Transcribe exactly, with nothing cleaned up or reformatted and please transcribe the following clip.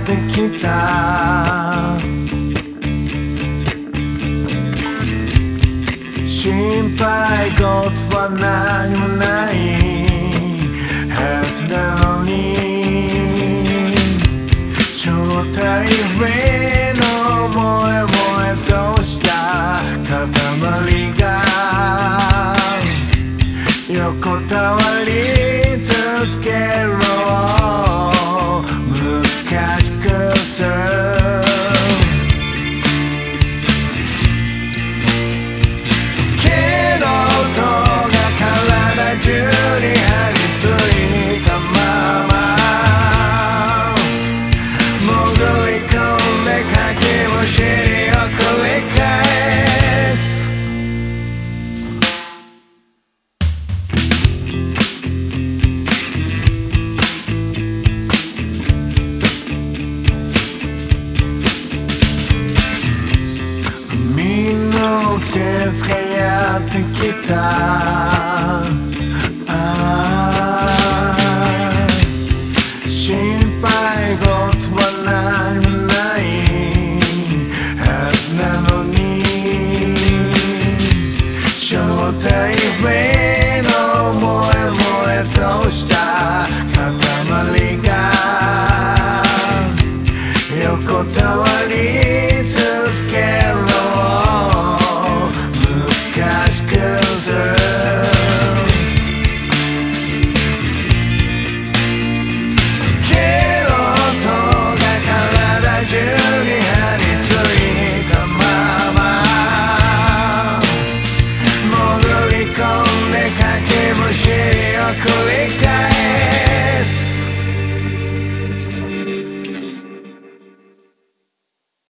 ってきた。心配事は何もないはずなのに、正体不明の萌え萌えとした塊が横たわり続けるのを難しくする。けど音が体中に張り付いたまま、潜り込んでかきむしりを繰り返す。海の季節がやってきた。